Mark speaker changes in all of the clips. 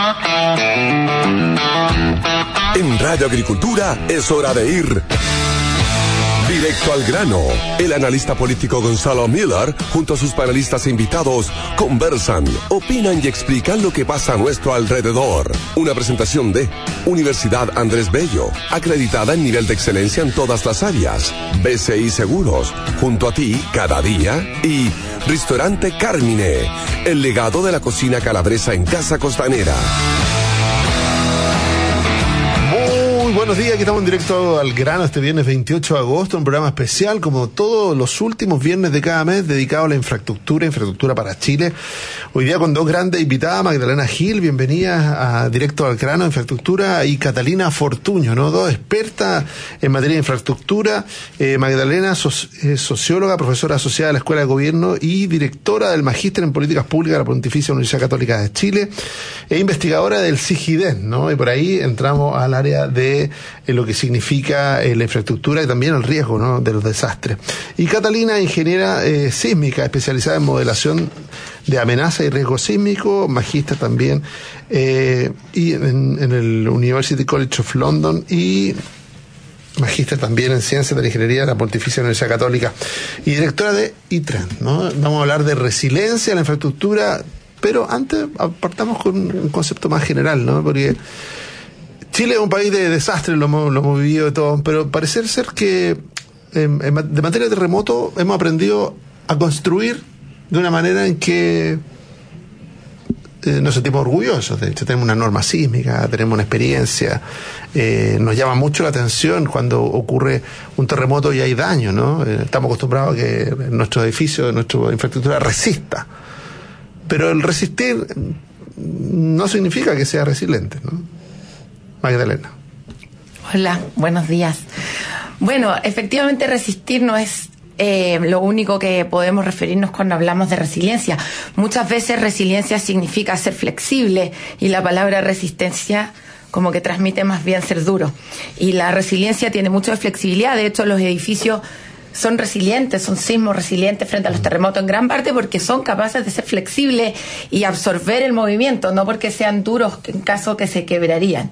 Speaker 1: En Radio Agricultura es hora de ir directo al grano. El analista político Gonzalo Miller, junto a sus panelistas e invitados, conversan, opinan y explican lo que pasa a nuestro alrededor. Una presentación de Universidad Andrés Bello, acreditada en nivel de excelencia en todas las áreas. BCI Seguros, junto a ti cada día. Y Restaurante Carmine, el legado de la cocina calabresa en Casa Costanera.
Speaker 2: Buenos días, aquí estamos en directo al grano este viernes 28 de agosto, un programa especial como todos los últimos viernes de cada mes dedicado a la infraestructura para Chile. Hoy día con dos grandes invitadas, Magdalena Gil, bienvenida a Directo al Grano, Infraestructura, y Catalina Fortuño, ¿no? Dos expertas en materia de infraestructura. Magdalena es socióloga, profesora asociada a la Escuela de Gobierno y directora del Magíster en Políticas Públicas de la Pontificia Universidad Católica de Chile, e investigadora del CIGIDES, ¿no? Y por ahí entramos al área de lo que significa la infraestructura y también el riesgo, ¿no?, de los desastres. Y Catalina, ingeniera sísmica, especializada en modelación de amenaza y riesgo sísmico, magíster también y en el University College of London, y magíster también en Ciencias de la Ingeniería de la Pontificia Universidad Católica, y directora de ITRAN, ¿no? Vamos a hablar de resiliencia, la infraestructura, pero antes partamos con un concepto más general, ¿no? Porque Chile es un país de desastres, lo hemos vivido de todo, pero parece ser que de materia de terremoto hemos aprendido a construir de una manera en que nos sentimos orgullosos. De hecho, tenemos una norma sísmica, tenemos una experiencia, nos llama mucho la atención cuando ocurre un terremoto y hay daño, ¿no? Estamos acostumbrados a que nuestro edificio, nuestra infraestructura resista, pero el resistir no significa que sea resiliente, ¿no? Magdalena.
Speaker 3: Hola, buenos días. Bueno, efectivamente resistir no es lo único que podemos referirnos cuando hablamos de resiliencia. Muchas veces resiliencia significa ser flexible, y la palabra resistencia como que transmite más bien ser duro. Y la resiliencia tiene mucho de flexibilidad. De hecho, los edificios son resilientes, son sismos resilientes frente a los terremotos en gran parte porque son capaces de ser flexibles y absorber el movimiento, no porque sean duros en caso que se quebrarían.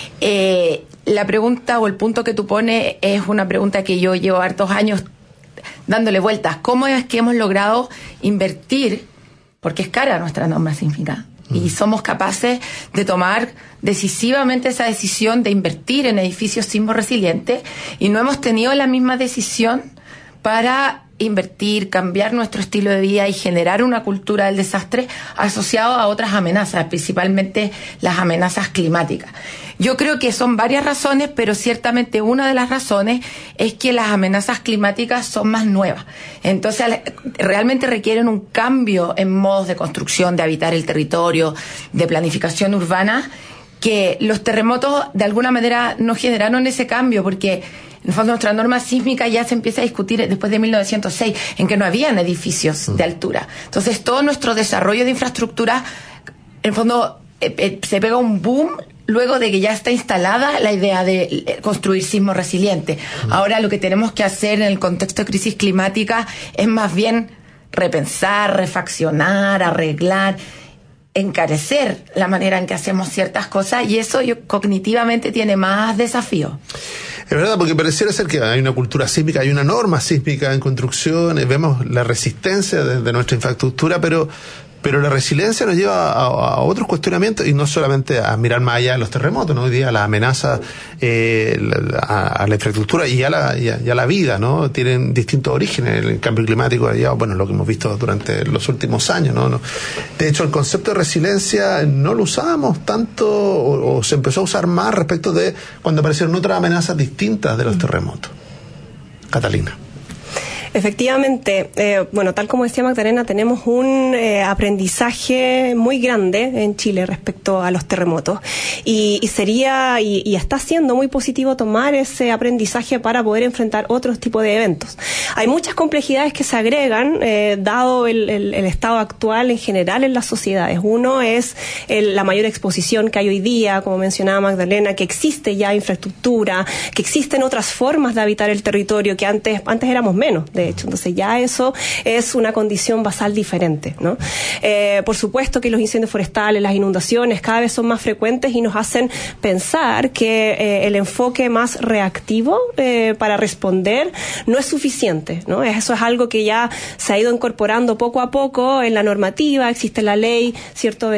Speaker 3: La pregunta o el punto que tú pones es una pregunta que yo llevo hartos años dándole vueltas. ¿Cómo es que hemos logrado invertir? Porque es cara nuestra norma sísmica. Y somos capaces de tomar decisivamente esa decisión de invertir en edificios sismo resilientes, y no hemos tenido la misma decisión para invertir, cambiar nuestro estilo de vida y generar una cultura del desastre asociado a otras amenazas, principalmente las amenazas climáticas. Yo creo que son varias razones, pero ciertamente una de las razones es que las amenazas climáticas son más nuevas. Entonces, realmente requieren un cambio en modos de construcción, de habitar el territorio, de planificación urbana, que los terremotos de alguna manera no generaron ese cambio, porque en el fondo nuestra norma sísmica ya se empieza a discutir después de 1906, en que no habían edificios de altura. Entonces todo nuestro desarrollo de infraestructura, en el fondo, se pega un boom luego de que ya está instalada la idea de construir sismo resiliente. Ahora lo que tenemos que hacer en el contexto de crisis climática es más bien repensar, refaccionar, arreglar, encarecer la manera en que hacemos ciertas cosas, y eso cognitivamente tiene más desafíos.
Speaker 2: Es verdad, porque pareciera ser que hay una cultura sísmica, hay una norma sísmica en construcción, vemos la resistencia de nuestra infraestructura, pero la resiliencia nos lleva a otros cuestionamientos, y no solamente a mirar más allá de los terremotos, ¿no? Hoy día la amenaza a la infraestructura y a la vida, ¿no? Tienen distintos orígenes. El cambio climático, ya, bueno, lo que hemos visto durante los últimos años, ¿no? De hecho, el concepto de resiliencia no lo usábamos tanto, o se empezó a usar más respecto de cuando aparecieron otras amenazas distintas de los terremotos. Catalina.
Speaker 4: Efectivamente, bueno, tal como decía Magdalena, tenemos un aprendizaje muy grande en Chile respecto a los terremotos, y sería y está siendo muy positivo tomar ese aprendizaje para poder enfrentar otros tipos de eventos. Hay muchas complejidades que se agregan dado el estado actual en general en las sociedades. Uno es la mayor exposición que hay hoy día, como mencionaba Magdalena, que existe ya infraestructura, que existen otras formas de habitar el territorio que antes éramos menos de hecho. Entonces ya eso es una condición basal diferente, ¿no? Por supuesto que los incendios forestales, las inundaciones cada vez son más frecuentes y nos hacen pensar que el enfoque más reactivo para responder no es suficiente, ¿no? Eso es algo que ya se ha ido incorporando poco a poco en la normativa. Existe la ley, ¿cierto?,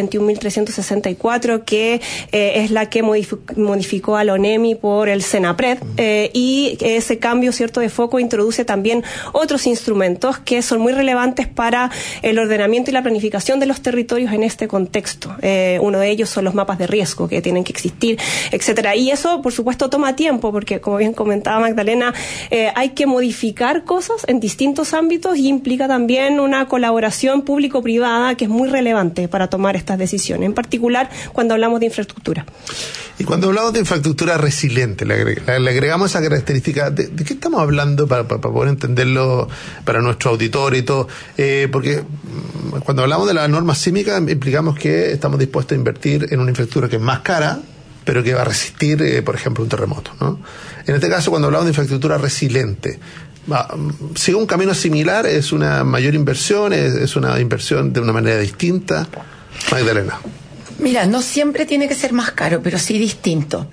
Speaker 4: 21.364, que es la que modificó a la ONEMI por el SENAPRED, y ese cambio, ¿cierto?, de foco introduce también otros instrumentos que son muy relevantes para el ordenamiento y la planificación de los territorios en este contexto. Uno de ellos son los mapas de riesgo que tienen que existir, etcétera. Y eso, por supuesto, toma tiempo porque, como bien comentaba Magdalena, hay que modificar cosas en distintos ámbitos y implica también una colaboración público-privada que es muy relevante para tomar estas decisiones, en particular cuando hablamos de infraestructura.
Speaker 2: Y cuando hablamos de infraestructura resiliente, le agregamos esa característica. ¿De qué estamos hablando para poder entenderlo para nuestro auditorio y todo? Porque cuando hablamos de la norma sísmica implicamos que estamos dispuestos a invertir en una infraestructura que es más cara, pero que va a resistir, por ejemplo, un terremoto, ¿no? En este caso, cuando hablamos de infraestructura resiliente, ¿sigue un camino similar? ¿Es una mayor inversión? ¿Es una inversión de una manera distinta? Magdalena.
Speaker 3: Mira, no siempre tiene que ser más caro, pero sí distinto.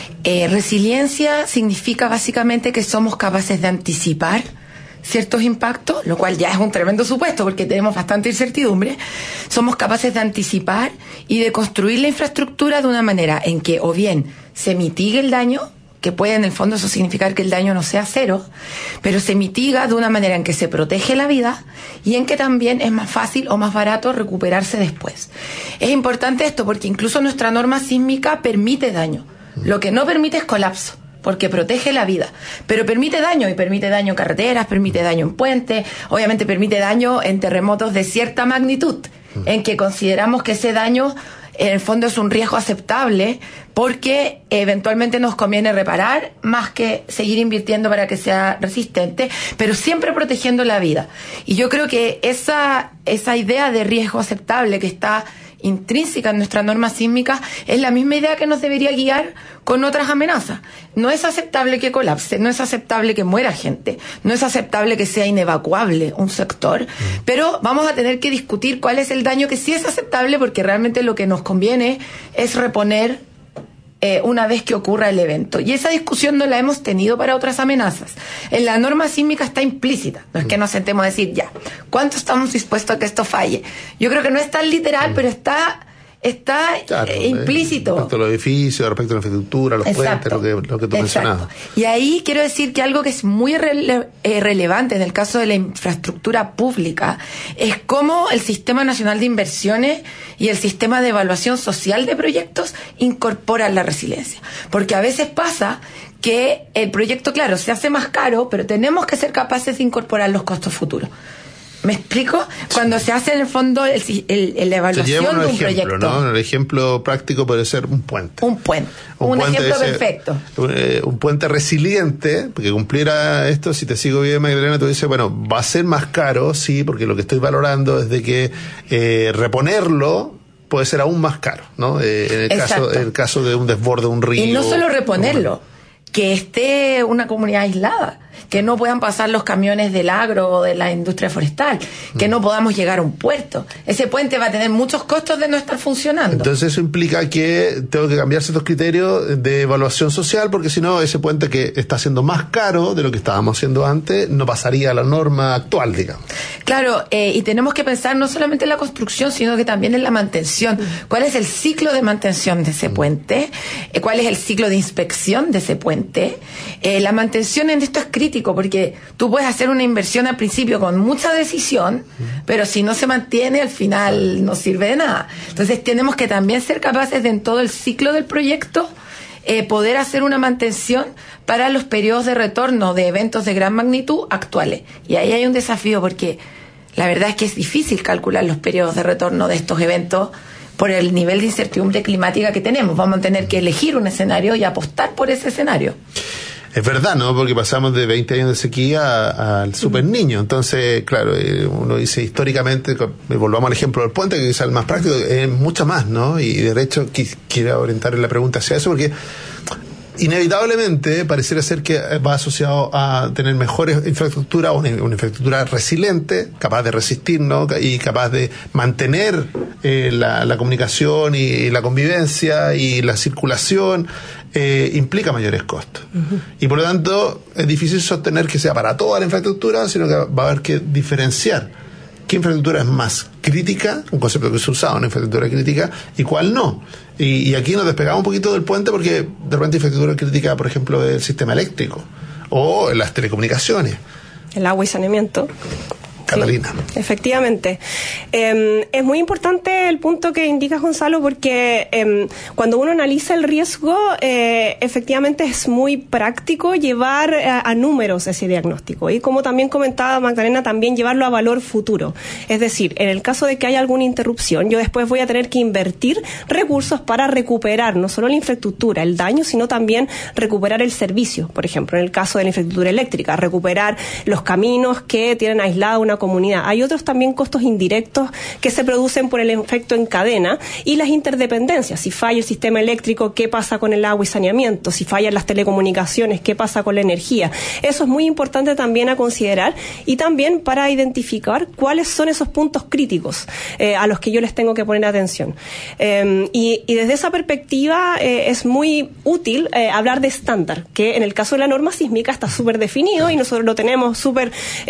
Speaker 3: Resiliencia significa básicamente que somos capaces de anticipar ciertos impactos, lo cual ya es un tremendo supuesto porque tenemos bastante incertidumbre. Somos capaces de anticipar y de construir la infraestructura de una manera en que o bien se mitigue el daño, que puede en el fondo eso significar que el daño no sea cero, pero se mitiga de una manera en que se protege la vida y en que también es más fácil o más barato recuperarse después. Es importante esto porque incluso nuestra norma sísmica permite daño. Lo que no permite es colapso, porque protege la vida, pero permite daño, y permite daño en carreteras, permite daño en puentes, obviamente permite daño en terremotos de cierta magnitud, en que consideramos que ese daño en el fondo es un riesgo aceptable porque eventualmente nos conviene reparar más que seguir invirtiendo para que sea resistente, pero siempre protegiendo la vida. Y yo creo que esa idea de riesgo aceptable que está intrínseca en nuestra norma sísmica es la misma idea que nos debería guiar con otras amenazas. No es aceptable que colapse, no es aceptable que muera gente, no es aceptable que sea inevacuable un sector, pero vamos a tener que discutir cuál es el daño que sí es aceptable, porque realmente lo que nos conviene es reponer una vez que ocurra el evento. Y esa discusión no la hemos tenido para otras amenazas. En la norma sísmica está implícita. No es que nos sentemos a decir, ya, ¿cuánto estamos dispuestos a que esto falle? Yo creo que no es tan literal, pero está claro, implícito.
Speaker 2: Respecto a los edificios, respecto a la infraestructura, los puentes, lo que tú mencionabas.
Speaker 3: Y ahí quiero decir que algo que es muy relevante en el caso de la infraestructura pública es cómo el Sistema Nacional de Inversiones y el Sistema de Evaluación Social de Proyectos incorporan la resiliencia. Porque a veces pasa que el proyecto, claro, se hace más caro, pero tenemos que ser capaces de incorporar los costos futuros. ¿Me explico? Cuando se hace en el fondo la evaluación de un proyecto.
Speaker 2: ¿No? El ejemplo práctico puede ser un puente.
Speaker 3: Un ejemplo perfecto.
Speaker 2: Un puente resiliente, porque cumpliera esto, si te sigo bien, Magdalena, tú dices, bueno, va a ser más caro, sí, porque lo que estoy valorando es de que reponerlo puede ser aún más caro, ¿no? En el caso de un desborde de un río.
Speaker 3: Y no solo reponerlo, que esté una comunidad aislada, que no puedan pasar los camiones del agro o de la industria forestal, que no podamos llegar a un puerto. Ese puente va a tener muchos costos de no estar funcionando.
Speaker 2: Entonces eso implica que tengo que cambiar ciertos criterios de evaluación social, porque si no, ese puente que está siendo más caro de lo que estábamos haciendo antes, no pasaría a la norma actual, digamos.
Speaker 3: Claro, y tenemos que pensar no solamente en la construcción, sino que también en la mantención. ¿Cuál es el ciclo de mantención de ese puente? ¿Cuál es el ciclo de inspección de ese puente? La mantención en esto es crítico, porque tú puedes hacer una inversión al principio con mucha decisión, pero si no se mantiene, al final no sirve de nada. Entonces tenemos que también ser capaces de, en todo el ciclo del proyecto, poder hacer una mantención para los periodos de retorno de eventos de gran magnitud actuales. Y ahí hay un desafío, porque la verdad es que es difícil calcular los periodos de retorno de estos eventos por el nivel de incertidumbre climática que tenemos. Vamos a tener que elegir un escenario y apostar por ese escenario.
Speaker 2: Es verdad, ¿no? Porque pasamos de 20 años de sequía al super niño. Entonces, claro, uno dice históricamente, volvamos al ejemplo del puente, que es el más práctico, es mucho más, ¿no? Y de hecho quiero orientar la pregunta hacia eso, porque inevitablemente pareciera ser que va asociado a tener mejores infraestructura, una infraestructura resiliente, capaz de resistir, ¿no? Y capaz de mantener la comunicación y la convivencia y la circulación, implica mayores costos. Uh-huh. Y por lo tanto es difícil sostener que sea para toda la infraestructura, sino que va a haber que diferenciar qué infraestructura es más crítica, un concepto que se usa, una infraestructura crítica, y cuál no. Y aquí nos despegamos un poquito del puente porque de repente infraestructura crítica, por ejemplo, el sistema eléctrico o las telecomunicaciones.
Speaker 4: El agua y saneamiento.
Speaker 2: Catalina.
Speaker 4: Sí, efectivamente. Es muy importante el punto que indicas, Gonzalo, porque cuando uno analiza el riesgo, efectivamente es muy práctico llevar a números ese diagnóstico. Y como también comentaba Magdalena, también llevarlo a valor futuro. Es decir, en el caso de que haya alguna interrupción, yo después voy a tener que invertir recursos para recuperar no solo la infraestructura, el daño, sino también recuperar el servicio. Por ejemplo, en el caso de la infraestructura eléctrica, recuperar los caminos que tienen aislada una comunidad. Hay otros también costos indirectos que se producen por el efecto en cadena y las interdependencias. Si falla el sistema eléctrico, ¿qué pasa con el agua y saneamiento? Si fallan las telecomunicaciones, ¿qué pasa con la energía? Eso es muy importante también a considerar y también para identificar cuáles son esos puntos críticos a los que yo les tengo que poner atención. Y desde esa perspectiva es muy útil hablar de estándar, que en el caso de la norma sísmica está súper definido y nosotros lo tenemos súper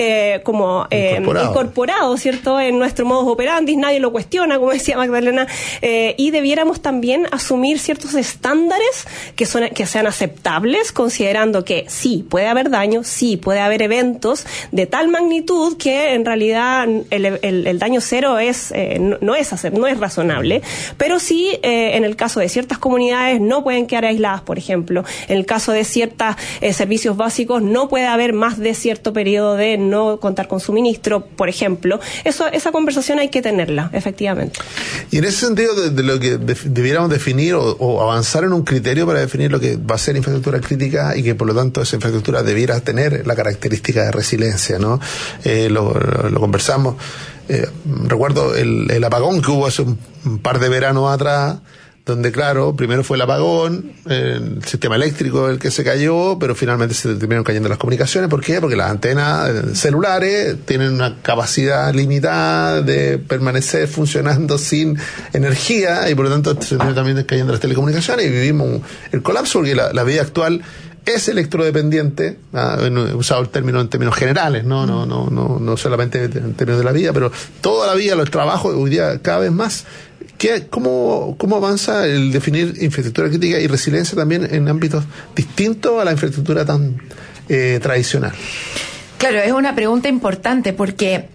Speaker 4: incorporado, ¿cierto?, en nuestro modus operandi, nadie lo cuestiona, como decía Magdalena, y debiéramos también asumir ciertos estándares que sean aceptables, considerando que sí, puede haber daño, sí, puede haber eventos de tal magnitud que en realidad el daño cero no es razonable, pero sí, en el caso de ciertas comunidades no pueden quedar aisladas, por ejemplo, en el caso de ciertos servicios básicos no puede haber más de cierto periodo de no contar con suministro, por ejemplo. Esa conversación hay que tenerla, efectivamente.
Speaker 2: Y en ese sentido, de lo que debiéramos definir o avanzar en un criterio para definir lo que va a ser infraestructura crítica y que por lo tanto esa infraestructura debiera tener la característica de resiliencia, ¿no? Lo conversamos. Recuerdo el apagón que hubo hace un par de veranos atrás, donde claro, primero fue el apagón, el sistema eléctrico el que se cayó, pero finalmente se terminaron cayendo las comunicaciones. ¿Por qué? Porque las antenas celulares tienen una capacidad limitada de permanecer funcionando sin energía y por lo tanto se terminaron también cayendo las telecomunicaciones y vivimos el colapso porque la vida actual es electrodependiente, he usado el término en términos generales, no solamente en términos de la vida, pero toda la vida, los trabajos, hoy día cada vez más. ¿Cómo avanza el definir infraestructura crítica y resiliencia también en ámbitos distintos a la infraestructura tan tradicional?
Speaker 3: Claro, es una pregunta importante porque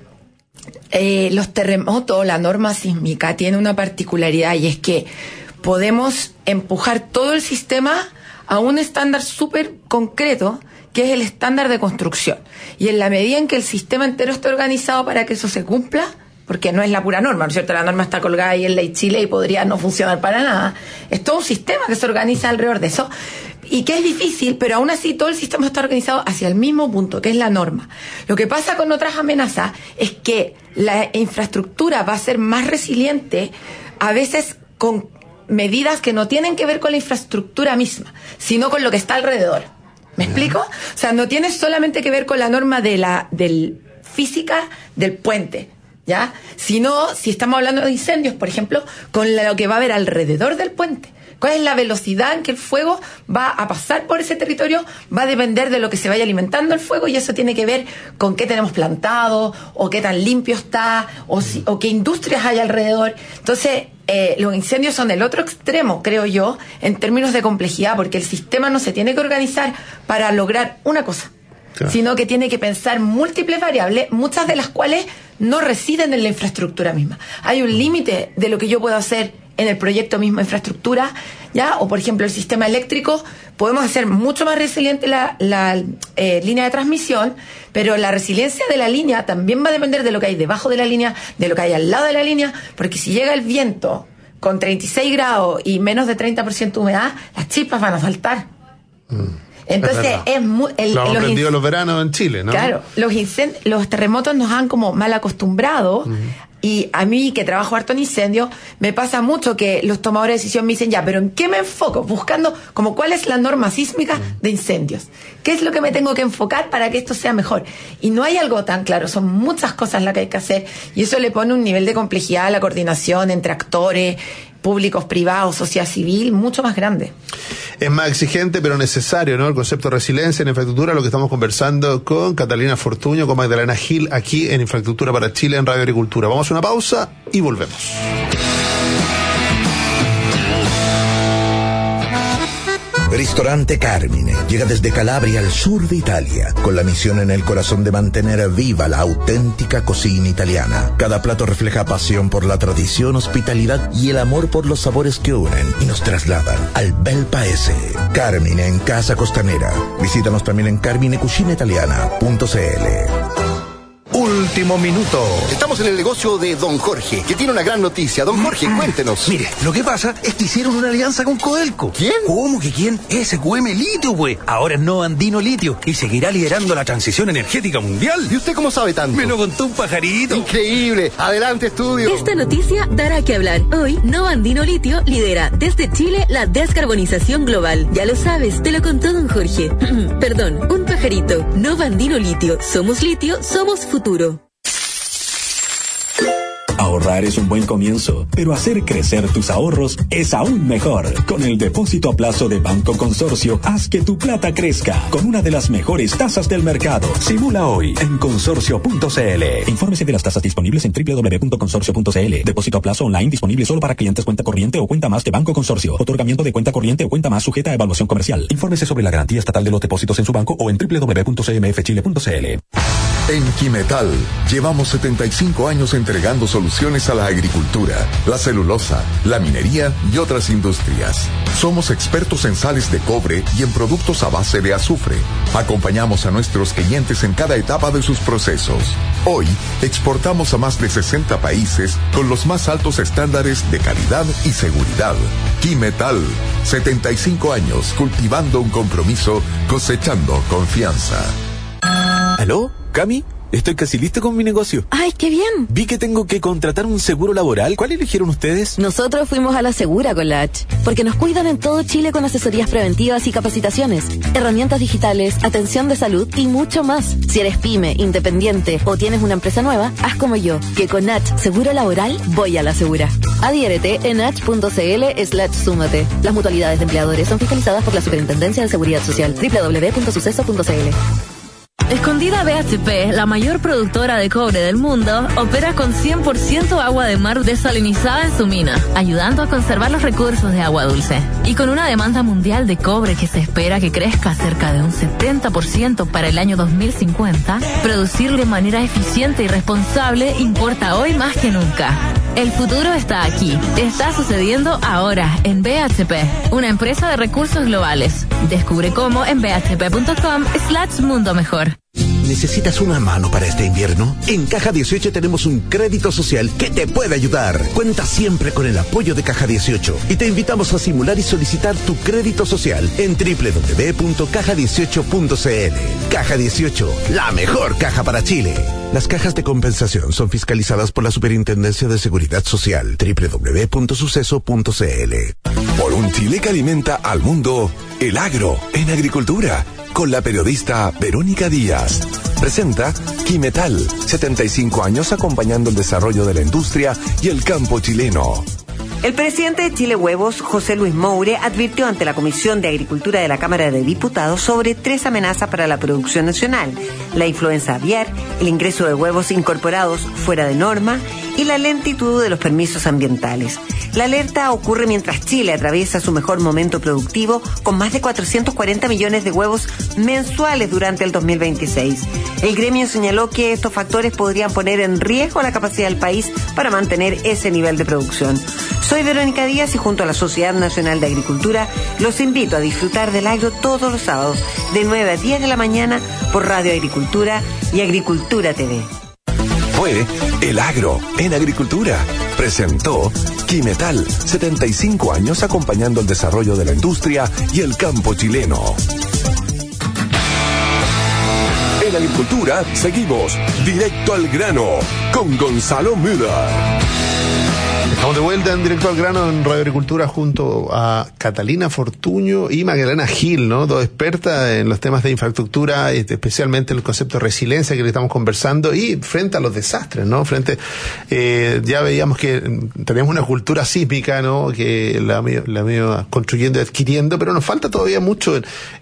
Speaker 3: los terremotos, la norma sísmica tiene una particularidad y es que podemos empujar todo el sistema a un estándar súper concreto que es el estándar de construcción. Y en la medida en que el sistema entero esté organizado para que eso se cumpla, porque no es la pura norma, ¿no es cierto? La norma está colgada ahí en Ley Chile y podría no funcionar para nada. Es todo un sistema que se organiza alrededor de eso y que es difícil, pero aún así todo el sistema está organizado hacia el mismo punto, que es la norma. Lo que pasa con otras amenazas es que la infraestructura va a ser más resiliente, a veces con medidas que no tienen que ver con la infraestructura misma, sino con lo que está alrededor. ¿Me explico? O sea, no tiene solamente que ver con la norma del física del puente, ¿ya? Sino, si estamos hablando de incendios, por ejemplo, con lo que va a haber alrededor del puente. ¿Cuál es la velocidad en que el fuego va a pasar por ese territorio? Va a depender de lo que se vaya alimentando el fuego y eso tiene que ver con qué tenemos plantado o qué tan limpio está o qué industrias hay alrededor. Entonces, los incendios son el otro extremo, creo yo, en términos de complejidad, porque el sistema no se tiene que organizar para lograr una cosa, claro, sino que tiene que pensar múltiples variables, muchas de las cuales no residen en la infraestructura misma. Hay un límite de lo que yo puedo hacer en el proyecto mismo de infraestructura, ¿ya? O por ejemplo el sistema eléctrico, podemos hacer mucho más resiliente la línea de transmisión, pero la resiliencia de la línea también va a depender de lo que hay debajo de la línea, de lo que hay al lado de la línea, porque si llega el viento con 36 grados y menos de 30% de humedad, las chispas van a saltar. Entonces es muy...
Speaker 2: Lo hemos aprendido los veranos en Chile, ¿no?
Speaker 3: Claro, los terremotos nos han como mal acostumbrado Y a mí, que trabajo harto en incendios, me pasa mucho que los tomadores de decisión me dicen, ya, pero ¿en qué me enfoco? Buscando como cuál es la norma sísmica de incendios. ¿Qué es lo que me tengo que enfocar para que esto sea mejor? Y no hay algo tan claro, son muchas cosas las que hay que hacer, y eso le pone un nivel de complejidad a la coordinación entre actores, públicos, privados, sociedad civil, mucho más grande.
Speaker 2: Es más exigente, pero necesario, ¿no? El concepto de resiliencia en infraestructura, lo que estamos conversando con Catalina Fortuño, con Magdalena Gil, aquí en Infraestructura para Chile, en Radio Agricultura. Vamos a una pausa y volvemos.
Speaker 5: Ristorante Carmine llega desde Calabria al sur de Italia, con la misión en el corazón de mantener viva la auténtica cocina italiana. Cada plato refleja pasión por la tradición, hospitalidad y el amor por los sabores que unen y nos trasladan al bel paese. Carmine en Casa Costanera. Visítanos también en carminecucinaitaliana.cl.
Speaker 6: Último minuto. Estamos en el negocio de Don Jorge, que tiene una gran noticia. Don Jorge, cuéntenos.
Speaker 7: Mire, lo que pasa es que hicieron una alianza con Codelco.
Speaker 6: ¿Quién?
Speaker 7: ¿Cómo que quién? SQM Litio, güey. Ahora es No Andino Litio y seguirá liderando la transición energética mundial.
Speaker 6: ¿Y usted cómo sabe tanto?
Speaker 7: Me lo contó un pajarito.
Speaker 6: Increíble. Adelante, estudio.
Speaker 8: Esta noticia dará que hablar. Hoy, No Andino Litio lidera desde Chile la descarbonización global. Ya lo sabes, te lo contó Don Jorge. Perdón, un pajarito. No Andino Litio. Somos litio, somos futuro.
Speaker 9: Ahorrar es un buen comienzo, pero hacer crecer tus ahorros es aún mejor. Con el depósito a plazo de Banco Consorcio, haz que tu plata crezca con una de las mejores tasas del mercado. Simula hoy en consorcio.cl. Infórmese de las tasas disponibles en www.consorcio.cl. Depósito a plazo online disponible solo para clientes cuenta corriente o cuenta más de Banco Consorcio. Otorgamiento de cuenta corriente o cuenta más sujeta a evaluación comercial. Infórmese sobre la garantía estatal de los depósitos en su banco o en www.cmfchile.cl.
Speaker 1: En Quimetal llevamos 75 años entregando soluciones a la agricultura, la celulosa, la minería y otras industrias. Somos expertos en sales de cobre y en productos a base de azufre. Acompañamos a nuestros clientes en cada etapa de sus procesos. Hoy exportamos a más de 60 países con los más altos estándares de calidad y seguridad. Quimetal, 75 años cultivando un compromiso, cosechando confianza.
Speaker 10: ¿Aló? ¿Cami? Estoy casi listo con mi negocio.
Speaker 8: ¡Ay, qué bien!
Speaker 10: Vi que tengo que contratar un seguro laboral. ¿Cuál eligieron ustedes?
Speaker 8: Nosotros fuimos a la Segura con la H, porque nos cuidan en todo Chile con asesorías preventivas y capacitaciones, herramientas digitales, atención de salud y mucho más. Si eres pyme, independiente o tienes una empresa nueva, haz como yo, que con H Seguro Laboral voy a la Segura. Adhiérete en h.cl/súmate. Las mutualidades de empleadores son fiscalizadas por la Superintendencia de Seguridad Social. www.suceso.cl. Escondida BHP, la mayor productora de cobre del mundo, opera con 100% agua de mar desalinizada en su mina, ayudando a conservar los recursos de agua dulce. Y con una demanda mundial de cobre que se espera que crezca cerca de un 70% para el año 2050, producir de manera eficiente y responsable importa hoy más que nunca. El futuro está aquí. Está sucediendo ahora en BHP, una empresa de recursos globales. Descubre cómo en bhp.com/mundo mejor.
Speaker 5: ¿Necesitas una mano para este invierno? En Caja 18 tenemos un crédito social que te puede ayudar. Cuenta siempre con el apoyo de Caja 18 y te invitamos a simular y solicitar tu crédito social en www.caja18.cl. Caja 18, la mejor caja para Chile. Las cajas de compensación son fiscalizadas por la Superintendencia de Seguridad Social. www.suceso.cl.
Speaker 1: Por un Chile que alimenta al mundo, el agro en agricultura. Con la periodista Verónica Díaz. Presenta Quimetal, 75 años acompañando el desarrollo de la industria y el campo chileno.
Speaker 11: El presidente de Chile Huevos, José Luis Moure, advirtió ante la Comisión de Agricultura de la Cámara de Diputados sobre 3 amenazas para la producción nacional: la influenza aviar, el ingreso de huevos incorporados fuera de norma y la lentitud de los permisos ambientales. La alerta ocurre mientras Chile atraviesa su mejor momento productivo, con más de 440 millones de huevos mensuales durante el 2026. El gremio señaló que estos factores podrían poner en riesgo la capacidad del país para mantener ese nivel de producción. Soy Verónica Díaz y junto a la Sociedad Nacional de Agricultura los invito a disfrutar del agro todos los sábados de 9 a 10 de la mañana por Radio Agricultura y Agricultura TV.
Speaker 1: Fue El Agro en Agricultura. Presentó Quimetal, 75 años acompañando el desarrollo de la industria y el campo chileno. En Agricultura seguimos directo al grano con Gonzalo Müller.
Speaker 2: Estamos de vuelta en Directo al Grano en Radio Agricultura junto a Catalina Fortuño y Magdalena Gil, ¿no? Dos expertas en los temas de infraestructura, especialmente el concepto de resiliencia que le estamos conversando, y frente a los desastres, ¿no? Ya veíamos que tenemos una cultura sísmica, ¿no? Que la hemos construyendo y adquiriendo, pero nos falta todavía mucho.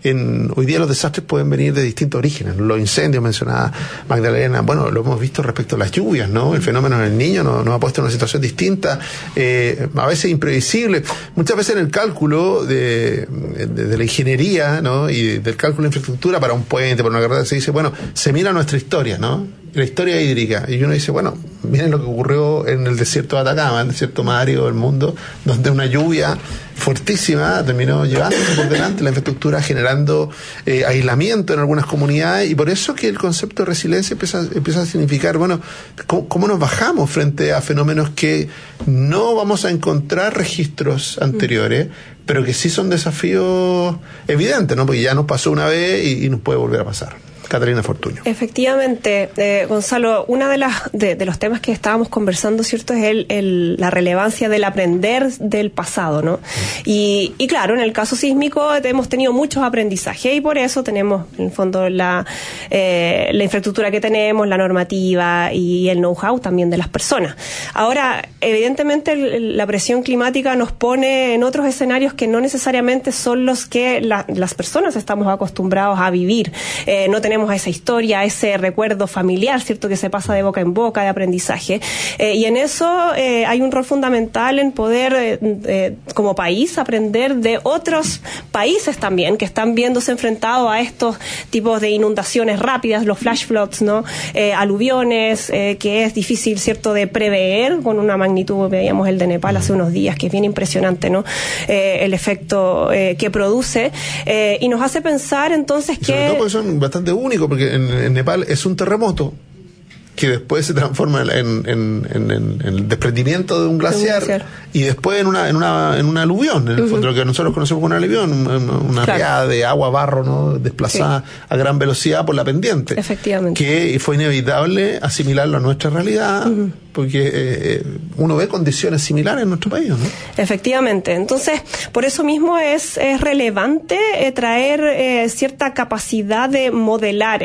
Speaker 2: Hoy día los desastres pueden venir de distintos orígenes. Los incendios, mencionaba Magdalena, bueno, lo hemos visto respecto a las lluvias, ¿no? El fenómeno del Niño nos ha puesto en una situación distinta. A veces imprevisible, muchas veces en el cálculo de la ingeniería, ¿no? Y del cálculo de infraestructura para un puente, para una carretera, se dice, bueno, se mira nuestra historia, ¿no? La historia hídrica, y uno dice, bueno, miren lo que ocurrió en el desierto de Atacama, el desierto más árido del mundo, donde una lluvia fuertísima terminó llevándose por delante la infraestructura, generando aislamiento en algunas comunidades, y por eso que el concepto de resiliencia empieza a significar, bueno, ¿cómo nos bajamos frente a fenómenos que no vamos a encontrar registros anteriores, pero que sí son desafíos evidentes, ¿no? Porque ya nos pasó una vez y nos puede volver a pasar. Catalina Fortuño.
Speaker 4: Efectivamente, Gonzalo, una de los temas que estábamos conversando, ¿cierto?, es la relevancia del aprender del pasado, ¿no? Y claro, en el caso sísmico hemos tenido muchos aprendizajes y por eso tenemos, en el fondo, la infraestructura que tenemos, la normativa y el know-how también de las personas. Ahora, evidentemente, la presión climática nos pone en otros escenarios que no necesariamente son los que las personas estamos acostumbrados a vivir. No tenemos a esa historia, a ese recuerdo familiar, ¿cierto?, que se pasa de boca en boca, de aprendizaje. Y en eso hay un rol fundamental en poder, como país, aprender de otros países también, que están viéndose enfrentados a estos tipos de inundaciones rápidas, los flash floods, ¿no? Aluviones, que es difícil, ¿cierto?, de prever, con una magnitud, veíamos el de Nepal hace unos días, que es bien impresionante, ¿no? El efecto que produce, y nos hace pensar entonces que...
Speaker 2: Sobre todo porque son bastante únicos, porque en Nepal es un terremoto que después se transforma en el desprendimiento de un glaciar y después en un aluvión, en el fondo, lo que nosotros conocemos como un aluvión, una riada de agua, barro, ¿no?, desplazada a gran velocidad por la pendiente.
Speaker 4: Efectivamente.
Speaker 2: Que fue inevitable asimilarlo a nuestra realidad, porque uno ve condiciones similares en nuestro país, ¿no?
Speaker 4: Efectivamente. Entonces, por eso mismo es relevante traer cierta capacidad de modelar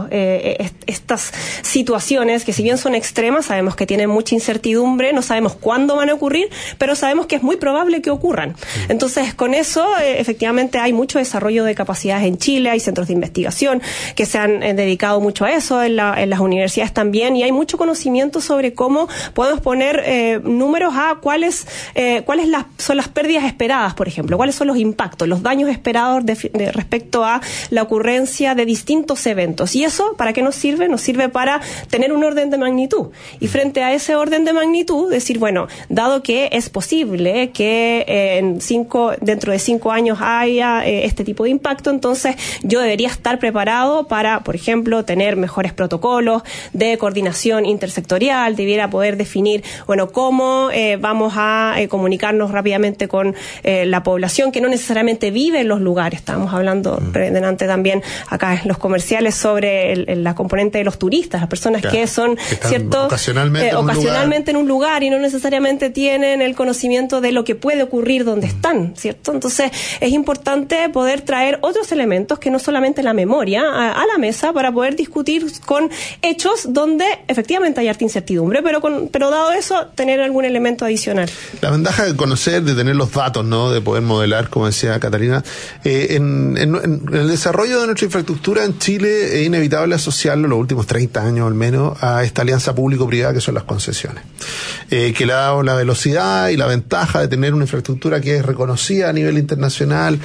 Speaker 4: estas situaciones que, si bien son extremas, sabemos que tienen mucha incertidumbre, no sabemos cuándo van a ocurrir, pero sabemos que es muy probable que ocurran. Entonces, con eso, efectivamente, hay mucho desarrollo de capacidades en Chile, hay centros de investigación que se han dedicado mucho a eso, en las universidades también, y hay mucho conocimiento sobre cómo podemos poner números a cuáles son las pérdidas esperadas, por ejemplo, cuáles son los impactos, los daños esperados respecto a la ocurrencia de distintos eventos. Y eso, ¿para qué nos sirve? Nos sirve para tener un orden de magnitud. Y frente a ese orden de magnitud, decir, bueno, dado que es posible que dentro de 5 años haya este tipo de impacto, entonces yo debería estar preparado para, por ejemplo, tener mejores protocolos de coordinación intersectorial, debiera poder definir, bueno, cómo vamos a comunicarnos rápidamente con la población que no necesariamente vive en los lugares. Estábamos hablando delante también acá en los comerciales sobre la componente de los turistas, las personas que son, ¿cierto?, ocasionalmente en un lugar y no necesariamente tienen el conocimiento de lo que puede ocurrir donde están, ¿cierto? Entonces, es importante poder traer otros elementos que no solamente la memoria a la mesa para poder discutir con hechos donde efectivamente hay harta incertidumbre, pero dado eso, tener algún elemento adicional.
Speaker 2: La ventaja de conocer, de tener los datos, ¿no?, de poder modelar, como decía Catalina, en el desarrollo de nuestra infraestructura en Chile es inevitable asociarlo los últimos 30 años al menos a esta alianza público-privada que son las concesiones, que le ha dado la velocidad y la ventaja de tener una infraestructura que es reconocida a nivel internacional,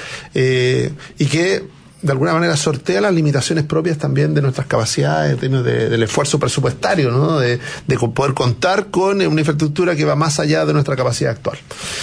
Speaker 2: y que de alguna manera sortea las limitaciones propias también de nuestras capacidades en términos del esfuerzo presupuestario, ¿no?, de poder contar con una infraestructura que va más allá de nuestra capacidad actual.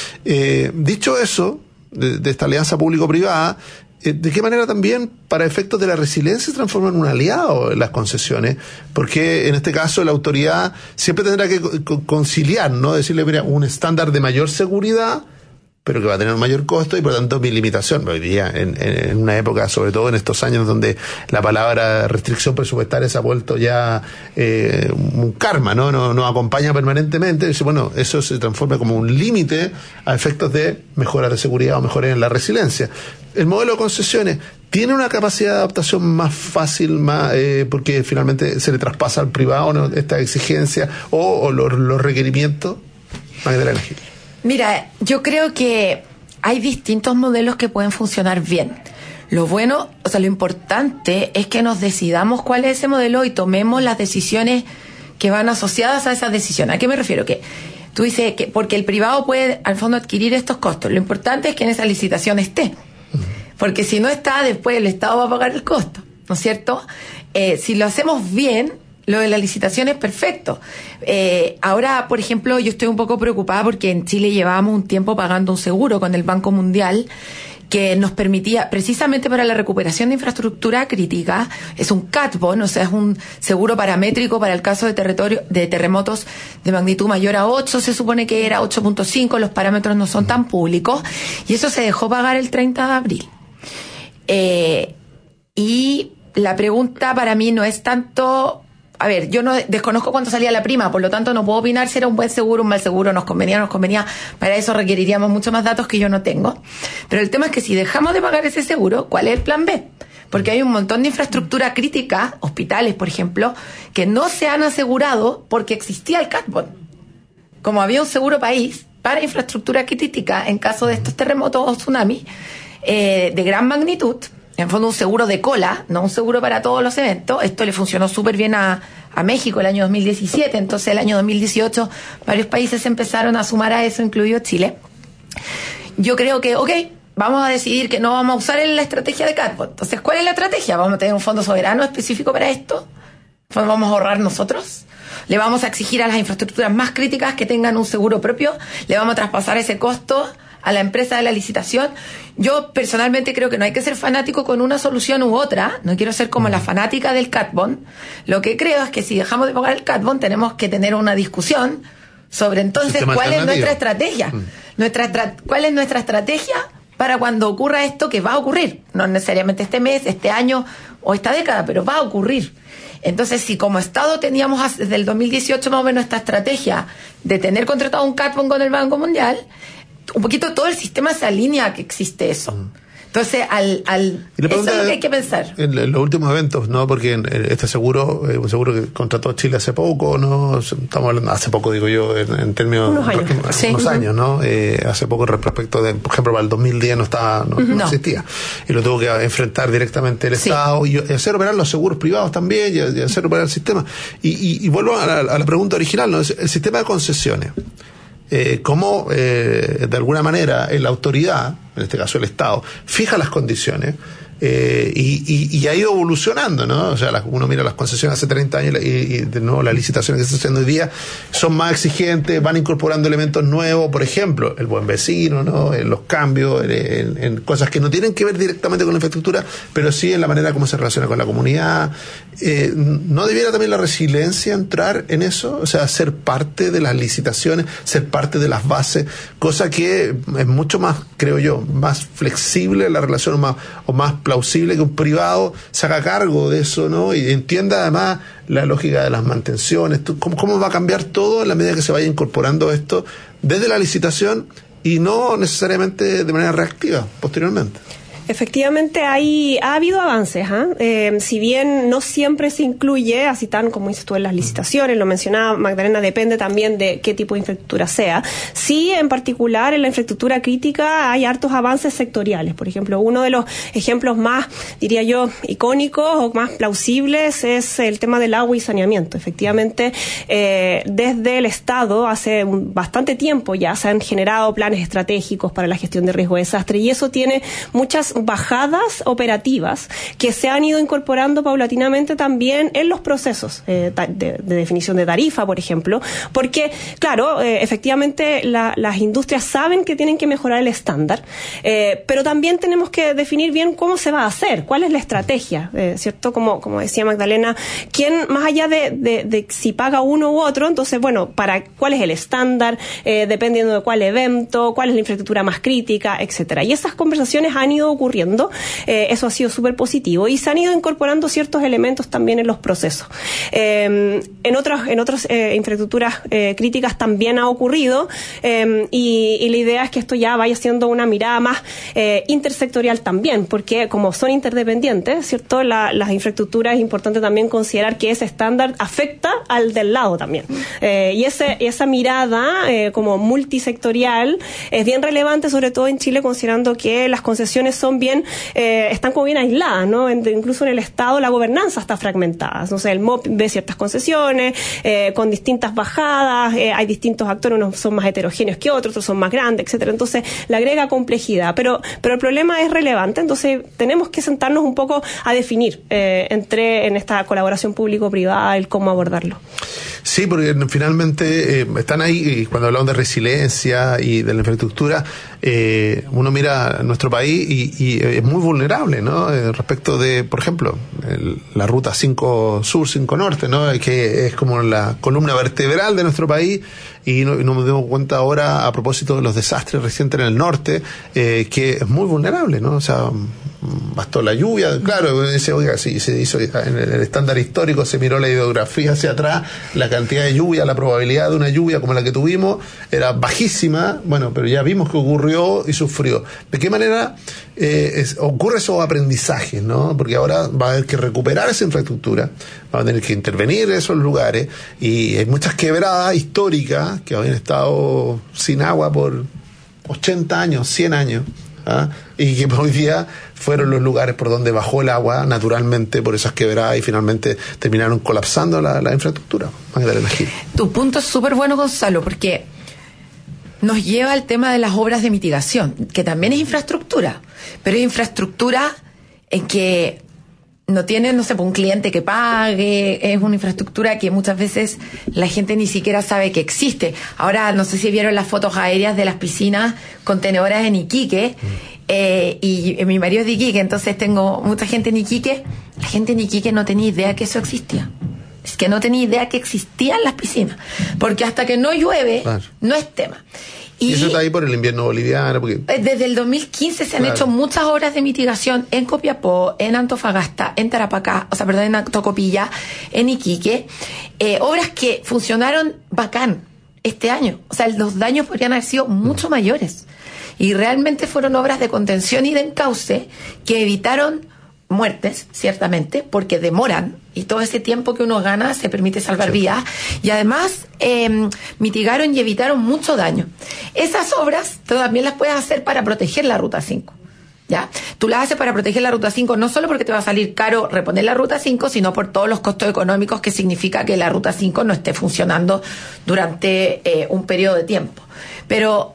Speaker 2: Dicho eso, de esta alianza público-privada, ¿de qué manera también, para efectos de la resiliencia, se transforman en un aliado en las concesiones? Porque en este caso la autoridad siempre tendrá que conciliar, ¿no?, decirle, mira, un estándar de mayor seguridad, pero que va a tener un mayor costo y por lo tanto mi limitación. Hoy día, en una época, sobre todo en estos años donde la palabra restricción presupuestaria se ha vuelto ya un karma, ¿no? Nos acompaña permanentemente. Dice, bueno, eso se transforma como un límite a efectos de mejoras de seguridad o mejoras en la resiliencia. El modelo de concesiones tiene una capacidad de adaptación más fácil, más porque finalmente se le traspasa al privado, ¿no?, esta exigencia o los requerimientos. Magdalena Gil.
Speaker 3: Mira, yo creo que hay distintos modelos que pueden funcionar bien. Lo bueno, o sea, lo importante es que nos decidamos cuál es ese modelo y tomemos las decisiones que van asociadas a esa decisión. ¿A qué me refiero? Que tú dices que porque el privado puede, al fondo, adquirir estos costos. Lo importante es que en esa licitación esté. Porque si no está, después el Estado va a pagar el costo, ¿no es cierto? Si lo hacemos bien, lo de la licitación es perfecto. Ahora, por ejemplo, yo estoy un poco preocupada porque en Chile llevábamos un tiempo pagando un seguro con el Banco Mundial que nos permitía, precisamente para la recuperación de infraestructura crítica, es un cat bond, o sea, es un seguro paramétrico para el caso de terremotos de magnitud mayor a 8, se supone que era 8.5, los parámetros no son tan públicos, y eso se dejó pagar el 30 de abril. Y la pregunta para mí no es tanto... A ver, yo no desconozco cuánto salía la prima, por lo tanto no puedo opinar si era un buen seguro, un mal seguro, nos convenía. Para eso requeriríamos mucho más datos que yo no tengo. Pero el tema es que si dejamos de pagar ese seguro, ¿cuál es el plan B? Porque hay un montón de infraestructura crítica, hospitales, por ejemplo, que no se han asegurado porque existía el cat bond. Como había un seguro país para infraestructura crítica en caso de estos terremotos o tsunamis de gran magnitud, en fondo un seguro de cola, no un seguro para todos los eventos. Esto le funcionó súper bien a México el año 2017, entonces el año 2018 varios países empezaron a sumar a eso, incluido Chile. Yo creo que, vamos a decidir que no vamos a usar la estrategia de cat bond. Entonces, ¿cuál es la estrategia? ¿Vamos a tener un fondo soberano específico para esto? ¿Vamos a ahorrar nosotros? ¿Le vamos a exigir a las infraestructuras más críticas que tengan un seguro propio? ¿Le vamos a traspasar ese costo a la empresa de la licitación? Yo personalmente creo que no hay que ser fanático con una solución u otra. No quiero ser como la fanática del cat bond. Lo que creo es que si dejamos de pagar el cat bond tenemos que tener una discusión sobre entonces cuál es nuestra estrategia. ¿Cuál es nuestra estrategia para cuando ocurra esto que va a ocurrir? No necesariamente este mes, este año o esta década, pero va a ocurrir. Entonces, si como Estado teníamos desde el 2018 más o menos esta estrategia de tener contratado un cat bond con el Banco Mundial, un poquito todo el sistema se alinea a que existe eso. Entonces, eso es lo que hay que pensar.
Speaker 2: En los últimos eventos, ¿no? Porque este seguro, un seguro que contrató Chile hace poco, ¿no? Estamos hablando, hace poco digo yo, en términos... Unos años, ¿no? Hace poco respecto de, por ejemplo, para el 2010 no existía. Y lo tuvo que enfrentar directamente el Estado y hacer operar los seguros privados también y hacer operar el sistema. Y vuelvo a la pregunta original, ¿no? El sistema de concesiones. Cómo de alguna manera la autoridad, en este caso el Estado, fija las condiciones y ha ido evolucionando, ¿no? O sea, uno mira las concesiones hace 30 años y de nuevo las licitaciones que se están haciendo hoy día son más exigentes, van incorporando elementos nuevos, por ejemplo, el buen vecino, ¿no? En los cambios, en cosas que no tienen que ver directamente con la infraestructura, pero sí en la manera como se relaciona con la comunidad. ¿No debiera también la resiliencia entrar en eso? O sea, ser parte de las licitaciones, ser parte de las bases, cosa que es mucho más, creo yo, más flexible la relación o más plausible que un privado se haga cargo de eso, ¿no? Y entienda además la lógica de las mantenciones. ¿Cómo va a cambiar todo en la medida que se vaya incorporando esto desde la licitación y no necesariamente de manera reactiva posteriormente?
Speaker 4: Efectivamente ha habido avances, si bien no siempre se incluye, así tan como dices tú en las licitaciones, lo mencionaba Magdalena, depende también de qué tipo de infraestructura sea. Sí, en particular en la infraestructura crítica hay hartos avances sectoriales. Por ejemplo, uno de los ejemplos más, diría yo, icónicos o más plausibles es el tema del agua y saneamiento. Efectivamente, desde el Estado hace bastante tiempo ya se han generado planes estratégicos para la gestión de riesgo de desastre y eso tiene muchas bajadas operativas que se han ido incorporando paulatinamente también en los procesos de definición de tarifa, por ejemplo, porque, claro, efectivamente las industrias saben que tienen que mejorar el estándar, pero también tenemos que definir bien cómo se va a hacer, cuál es la estrategia, ¿cierto? Como decía Magdalena, quién, más allá de si paga uno u otro, entonces, bueno, cuál es el estándar, dependiendo de cuál evento, cuál es la infraestructura más crítica, etcétera. Y esas conversaciones han ido ocurriendo, eso ha sido súper positivo, y se han ido incorporando ciertos elementos también en los procesos. En otras infraestructuras críticas también ha ocurrido, y la idea es que esto ya vaya siendo una mirada más intersectorial también, porque como son interdependientes, ¿cierto? Las infraestructuras es importante también considerar que ese estándar afecta al del lado también. Y esa mirada como multisectorial es bien relevante, sobre todo en Chile, considerando que las concesiones están como bien aisladas, ¿no? Incluso en el Estado la gobernanza está fragmentada. No sé, el MOP ve ciertas concesiones con distintas bajadas, hay distintos actores, unos son más heterogéneos que otros son más grandes, etcétera. Entonces le agrega complejidad, pero el problema es relevante, entonces tenemos que sentarnos un poco a definir en esta colaboración público-privada el cómo abordarlo.
Speaker 2: Sí, porque finalmente están ahí, cuando hablamos de resiliencia y de la infraestructura, uno mira nuestro país y es muy vulnerable, ¿no? Respecto de, por ejemplo, la ruta 5 Sur, 5 Norte, ¿no? Que es como la columna vertebral de nuestro país, y no nos damos cuenta ahora, a propósito de los desastres recientes en el norte, que es muy vulnerable, ¿no? O sea, bastó la lluvia, claro, oiga, sí, se hizo en el estándar histórico, se miró la hidrografía hacia atrás, la cantidad de lluvia, la probabilidad de una lluvia como la que tuvimos era bajísima, bueno, pero ya vimos que ocurrió y sufrió. ¿De qué manera ocurre esos aprendizajes, ¿no? Porque ahora va a haber que recuperar esa infraestructura, va a tener que intervenir en esos lugares, y hay muchas quebradas históricas que habían estado sin agua por 80 años, 100 años, ¿ah? Y que hoy día fueron los lugares por donde bajó el agua naturalmente por esas quebradas y finalmente terminaron colapsando la infraestructura. Magdalena Gil.
Speaker 3: Tu punto es súper bueno, Gonzalo, porque nos lleva al tema de las obras de mitigación, que también es infraestructura, pero es infraestructura en que no tiene, no sé, un cliente que pague, es una infraestructura que muchas veces la gente ni siquiera sabe que existe. Ahora, no sé si vieron las fotos aéreas de las piscinas contenedoras en Iquique, y mi marido es de Iquique, entonces tengo mucha gente en Iquique. La gente en Iquique no tenía idea que eso existía. Es que no tenía idea que existían las piscinas, porque hasta que no llueve, claro, no es tema.
Speaker 2: Y eso está ahí por el invierno boliviano. Porque...
Speaker 3: Desde el 2015 se han hecho muchas obras de mitigación en Copiapó, en Antofagasta, en Tarapacá, en Tocopilla, en Iquique, obras que funcionaron bacán este año. O sea, los daños podrían haber sido mucho mayores. Y realmente fueron obras de contención y de encauce que evitaron muertes, ciertamente, porque demoran, y todo ese tiempo que uno gana se permite salvar vidas, y además mitigaron y evitaron mucho daño. Esas obras también las puedes hacer para proteger la Ruta 5. ¿Ya? Tú las haces para proteger la Ruta 5, no solo porque te va a salir caro reponer la Ruta 5, sino por todos los costos económicos que significa que la Ruta 5 no esté funcionando durante un periodo de tiempo. Pero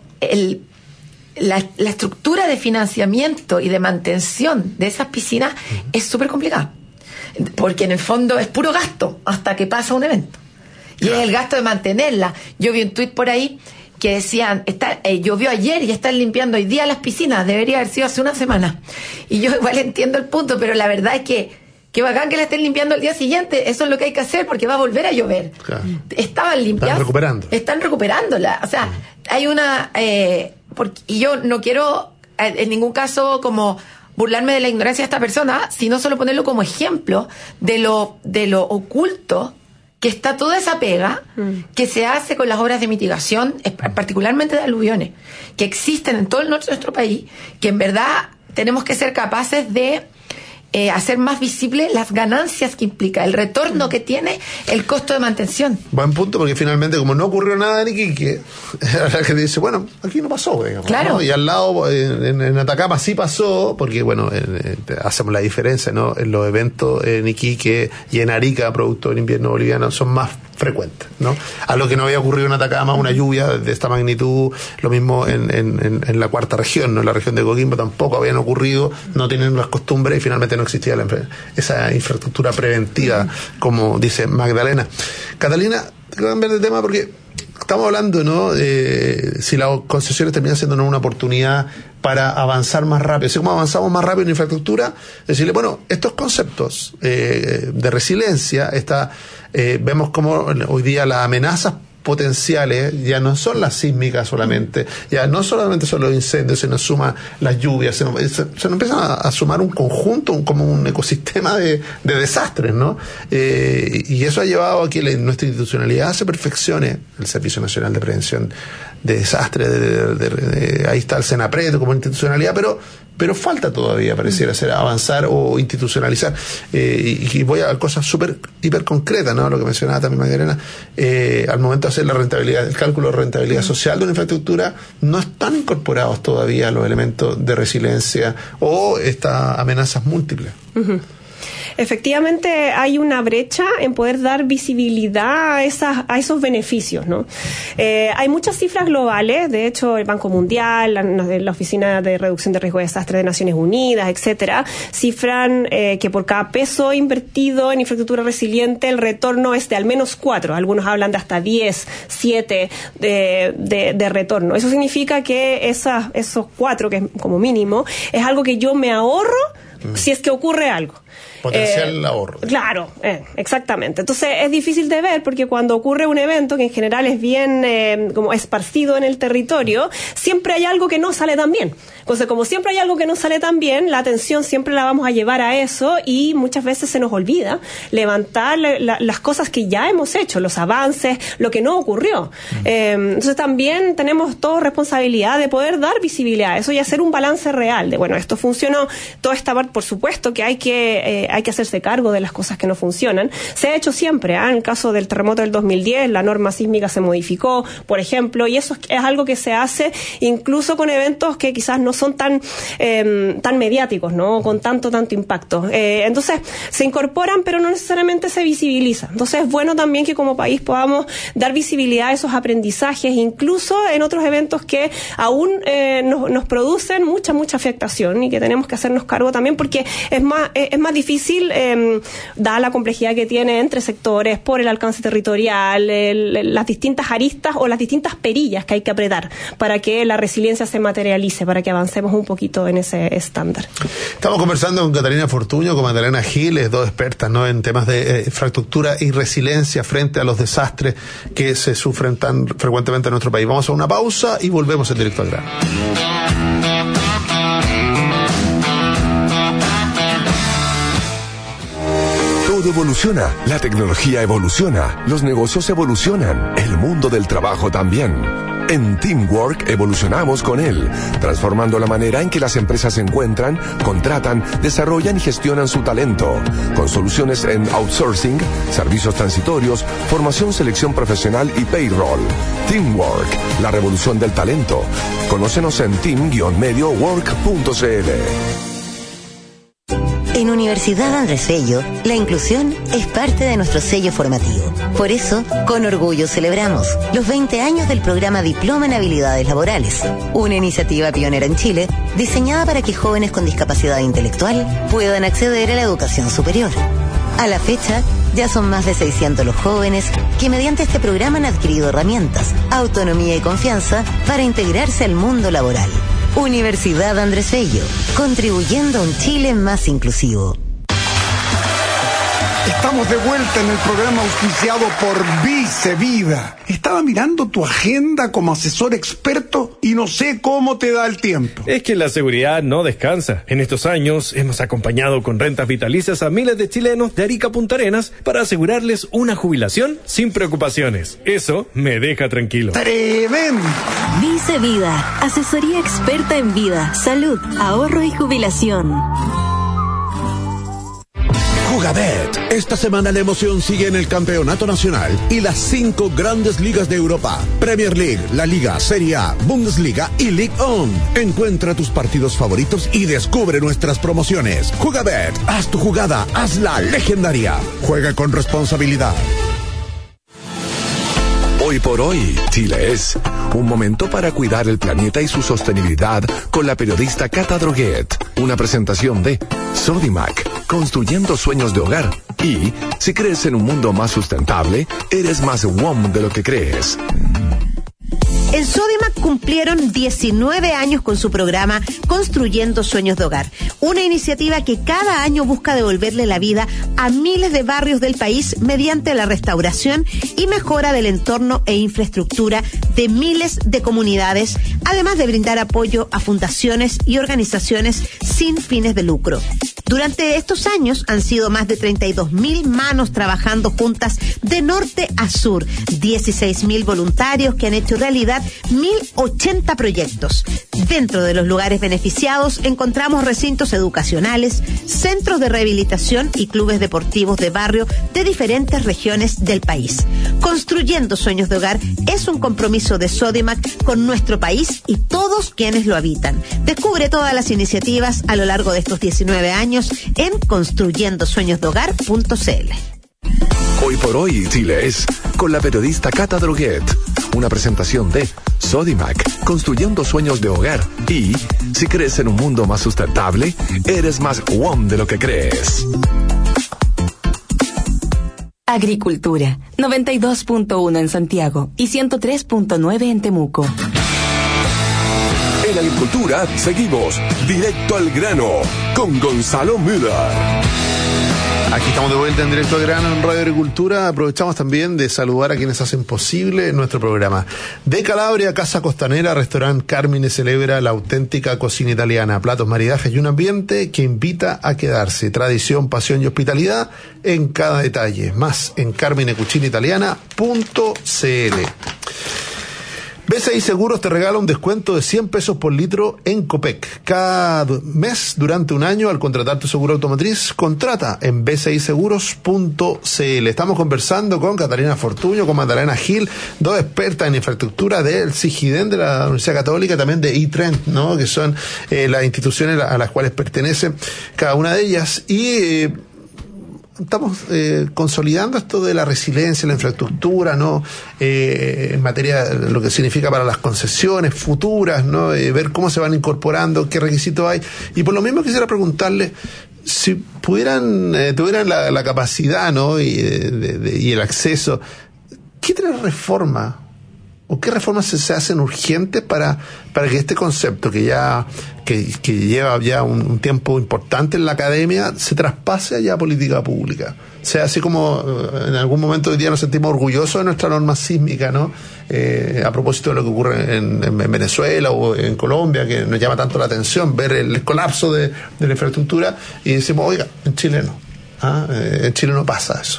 Speaker 3: la estructura de financiamiento y de mantención de esas piscinas es súper complicada, porque en el fondo es puro gasto hasta que pasa un evento, y es el gasto de mantenerla. Yo vi un tuit por ahí que decían, llovió ayer y están limpiando hoy día las piscinas, debería haber sido hace una semana. Y yo igual entiendo el punto, pero la verdad es que bacán que la estén limpiando el día siguiente, eso es lo que hay que hacer, porque va a volver a llover. Claro. Estaban limpiando, están recuperándola. O sea, hay una y yo no quiero en ningún caso como burlarme de la ignorancia de esta persona, sino solo ponerlo como ejemplo de lo oculto que está toda esa pega que se hace con las obras de mitigación, particularmente de aluviones, que existen en todo el norte de nuestro país, que en verdad tenemos que ser capaces de hacer más visibles las ganancias que implica, el retorno que tiene el costo de mantención.
Speaker 2: Buen punto, porque finalmente, como no ocurrió nada en Iquique, la gente dice, bueno, aquí no pasó, digamos, claro, ¿no? Y al lado, en Atacama sí pasó, porque, bueno, hacemos la diferencia, ¿no? En los eventos en Iquique y en Arica, producto del invierno boliviano, son más frecuentes, ¿no? A lo que no había ocurrido en Atacama, una lluvia de esta magnitud, lo mismo en la cuarta región, ¿no? En la región de Coquimbo tampoco habían ocurrido, no tienen las costumbres y finalmente no existía esa infraestructura preventiva, como dice Magdalena. Catalina, te quiero cambiar de tema porque estamos hablando, ¿no? Si las concesiones terminan siendo una oportunidad para avanzar más rápido. Así como avanzamos más rápido en infraestructura, decirle, bueno, estos conceptos de resiliencia, vemos como hoy día las amenazas potenciales ya no son las sísmicas solamente, ya no solamente son los incendios, se nos suma las lluvias, se nos empiezan a sumar un conjunto, como un ecosistema de desastres, ¿no? Y eso ha llevado a que nuestra institucionalidad se perfeccione, el Servicio Nacional de Prevención de Desastres, ahí está el SENAPRED como institucionalidad, pero falta todavía, pareciera ser, avanzar o institucionalizar. Y voy a cosas hiper concretas, ¿no? Lo que mencionaba también Magdalena, al momento de hacer la rentabilidad, el cálculo de rentabilidad social de una infraestructura, no están incorporados todavía los elementos de resiliencia o estas amenazas múltiples.
Speaker 4: Uh-huh. Efectivamente hay una brecha en poder dar visibilidad a esos beneficios, ¿no? Hay muchas cifras globales, de hecho el Banco Mundial, la Oficina de Reducción de Riesgo de Desastres de Naciones Unidas, etcétera, cifran que por cada peso invertido en infraestructura resiliente el retorno es de al menos 4, algunos hablan de hasta 10, 7 de retorno. Eso significa que esos 4, que es como mínimo, es algo que yo me ahorro si es que ocurre algo.
Speaker 2: Potencial ahorro.
Speaker 4: Claro, exactamente. Entonces es difícil de ver porque cuando ocurre un evento que en general es bien como esparcido en el territorio, siempre hay algo que no sale tan bien. Entonces, como siempre hay algo que no sale tan bien, la atención siempre la vamos a llevar a eso y muchas veces se nos olvida levantar las cosas que ya hemos hecho, los avances, lo que no ocurrió. Entonces también tenemos toda responsabilidad de poder dar visibilidad a eso y hacer un balance real de, bueno, esto funcionó, toda esta parte, por supuesto que hay que hacerse cargo de las cosas que no funcionan. Se ha hecho siempre, en el caso del terremoto del 2010, la norma sísmica se modificó, por ejemplo, y eso es algo que se hace incluso con eventos que quizás no son tan mediáticos, ¿no? Con tanto impacto. Entonces, se incorporan, pero no necesariamente se visibilizan. Entonces, es bueno también que como país podamos dar visibilidad a esos aprendizajes, incluso en otros eventos que aún nos producen mucha afectación y que tenemos que hacernos cargo también porque es más difícil, dada la complejidad que tiene entre sectores, por el alcance territorial, las distintas aristas o las distintas perillas que hay que apretar para que la resiliencia se materialice, para que avancemos un poquito en ese estándar.
Speaker 2: Estamos conversando con Catalina Fortuño, con Magdalena Giles, dos expertas, ¿no?, en temas de infraestructura y resiliencia frente a los desastres que se sufren tan frecuentemente en nuestro país. Vamos a una pausa y volvemos en Directo al Grano.
Speaker 1: Todo evoluciona, la tecnología evoluciona, los negocios evolucionan, el mundo del trabajo también. En Teamwork evolucionamos con él, transformando la manera en que las empresas encuentran, contratan, desarrollan y gestionan su talento, con soluciones en outsourcing, servicios transitorios, formación, selección profesional y payroll. Teamwork, la revolución del talento. Conócenos en team-mediowork.cl.
Speaker 12: En Universidad Andrés Bello, la inclusión es parte de nuestro sello formativo. Por eso, con orgullo celebramos los 20 años del programa Diploma en Habilidades Laborales, una iniciativa pionera en Chile diseñada para que jóvenes con discapacidad intelectual puedan acceder a la educación superior. A la fecha, ya son más de 600 los jóvenes que mediante este programa han adquirido herramientas, autonomía y confianza para integrarse al mundo laboral. Universidad Andrés Bello, contribuyendo a un Chile más inclusivo.
Speaker 13: Estamos de vuelta en el programa auspiciado por Vice Vida. Estaba mirando tu agenda como asesor experto y no sé cómo te da el tiempo.
Speaker 14: Es que la seguridad no descansa. En estos años hemos acompañado con rentas vitalicias a miles de chilenos de Arica a Punta Arenas para asegurarles una jubilación sin preocupaciones. Eso me deja tranquilo.
Speaker 13: ¡Tremendo!
Speaker 15: Vice Vida, asesoría experta en vida, salud, ahorro y jubilación.
Speaker 16: Jugabet. Esta semana la emoción sigue en el campeonato nacional y las 5 grandes ligas de Europa: Premier League, La Liga, Serie A, Bundesliga y Ligue 1. Encuentra tus partidos favoritos y descubre nuestras promociones. Jugabet, haz tu jugada, hazla legendaria. Juega con responsabilidad.
Speaker 1: Hoy por hoy, Chile es un momento para cuidar el planeta y su sostenibilidad con la periodista Cata Droguet. Una presentación de Sodimac, construyendo sueños de hogar. Y si crees en un mundo más sustentable, eres más WOM de lo que crees.
Speaker 17: En Sodimac cumplieron 19 años con su programa Construyendo Sueños de Hogar, una iniciativa que cada año busca devolverle la vida a miles de barrios del país mediante la restauración y mejora del entorno e infraestructura de miles de comunidades, además de brindar apoyo a fundaciones y organizaciones sin fines de lucro. Durante estos años han sido más de 32.000 manos trabajando juntas de norte a sur, 16.000 voluntarios que han hecho realidad 1.080 proyectos. Dentro de los lugares beneficiados encontramos recintos educacionales, centros de rehabilitación y clubes deportivos de barrio de diferentes regiones del país. Construyendo Sueños de Hogar es un compromiso de Sodimac con nuestro país y todos quienes lo habitan. Descubre todas las iniciativas a lo largo de estos 19 años en construyendosueñosdehogar.cl.
Speaker 1: Hoy por hoy, Chile es con la periodista Cata Droguet. Una presentación de Sodimac, construyendo sueños de hogar. Y si crees en un mundo más sustentable, eres más WOM de lo que crees.
Speaker 18: Agricultura, 92.1 en Santiago y 103.9 en Temuco.
Speaker 1: En Agricultura seguimos directo al grano con Gonzalo Müller.
Speaker 2: Aquí estamos de vuelta en Directo al Grano en Radio Agricultura. Aprovechamos también de saludar a quienes hacen posible nuestro programa. De Calabria, Casa Costanera, Restaurante Carmine celebra la auténtica cocina italiana. Platos, maridajes y un ambiente que invita a quedarse. Tradición, pasión y hospitalidad en cada detalle. Más en carminecucinaitaliana.cl. BCI Seguros te regala un descuento de 100 pesos por litro en Copec. Cada mes, durante un año, al contratar tu seguro automotriz, contrata en bciseguros.cl. Estamos conversando con Catalina Fortuño, con Magdalena Gil, dos expertas en infraestructura del CIGIDEN, de la Universidad Católica, también de ITRENT, ¿no? Que son las instituciones a las cuales pertenecen cada una de ellas. Y estamos consolidando esto de la resiliencia, la infraestructura, ¿no? En materia de lo que significa para las concesiones futuras, ¿no? Ver cómo se van incorporando, qué requisitos hay. Y por lo mismo quisiera preguntarle si tuvieran la capacidad, ¿no? Y el acceso, ¿qué otra reforma o qué reformas se hacen urgentes para que este concepto que lleva ya un tiempo importante en la academia se traspase allá a política pública? O sea, así como en algún momento hoy día nos sentimos orgullosos de nuestra norma sísmica, ¿no? A propósito de lo que ocurre en Venezuela o en Colombia, que nos llama tanto la atención ver el colapso de la infraestructura, y decimos, oiga, en Chile no. En Chile no pasa eso.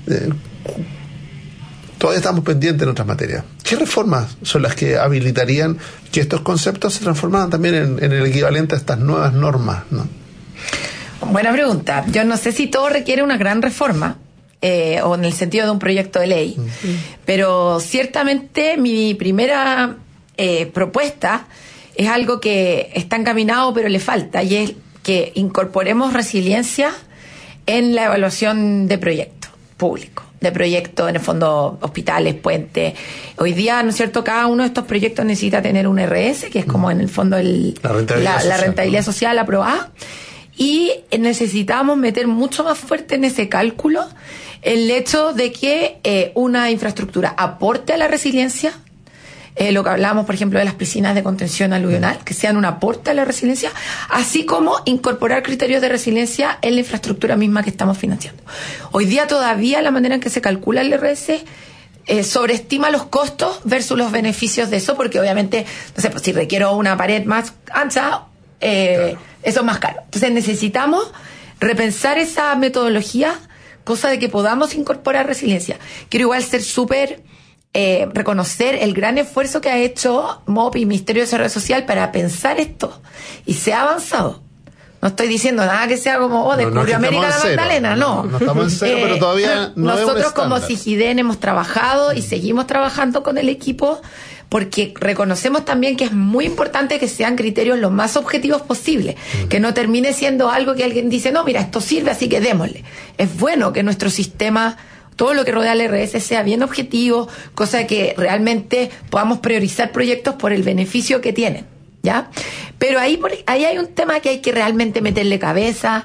Speaker 2: Todavía estamos pendientes en otras materias. ¿Qué reformas son las que habilitarían que estos conceptos se transformaran también en el equivalente a estas nuevas normas, ¿no?
Speaker 3: Buena pregunta. Yo no sé si todo requiere una gran reforma, o en el sentido de un proyecto de ley, pero ciertamente mi primera propuesta es algo que está encaminado pero le falta, y es que incorporemos resiliencia en la evaluación de proyectos públicos, de proyectos, en el fondo, hospitales, puentes. Hoy día, ¿no es cierto?, cada uno de estos proyectos necesita tener un RS, que es como en el fondo la rentabilidad social aprobada, y necesitamos meter mucho más fuerte en ese cálculo el hecho de que una infraestructura aporte a la resiliencia, lo que hablábamos, por ejemplo, de las piscinas de contención aluvional, que sean un aporte a la resiliencia, así como incorporar criterios de resiliencia en la infraestructura misma que estamos financiando. Hoy día todavía la manera en que se calcula el RS sobreestima los costos versus los beneficios de eso, porque obviamente, no sé, pues si requiero una pared más ancha, eso es más caro. Entonces necesitamos repensar esa metodología, cosa de que podamos incorporar resiliencia. Quiero igual ser súper reconocer el gran esfuerzo que ha hecho MOP y Ministerio de Desarrollo Social para pensar esto, y se ha avanzado. No estoy diciendo nada que sea como descubrió América la Magdalena, no.
Speaker 2: No estamos en cero, pero todavía no
Speaker 3: nosotros como CIGIDEN hemos trabajado y seguimos trabajando con el equipo, porque reconocemos también que es muy importante que sean criterios lo más objetivos posible, que no termine siendo algo que alguien dice, no, mira, esto sirve, así que démosle. Es bueno que nuestro sistema todo lo que rodea al RS sea bien objetivo, cosa que realmente podamos priorizar proyectos por el beneficio que tienen, ¿ya? Pero ahí hay un tema que hay que realmente meterle cabeza.